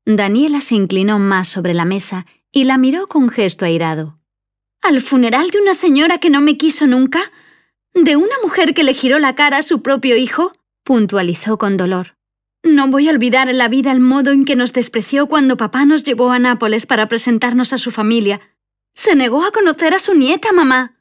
Daniela se inclinó más sobre la mesa y la miró con gesto airado. ¿Al funeral de una señora que no me quiso nunca? ¿De una mujer que le giró la cara a su propio hijo?, puntualizó con dolor. No voy a olvidar en la vida el modo en que nos despreció cuando papá nos llevó a Nápoles para presentarnos a su familia. Se negó a conocer a su nieta, mamá.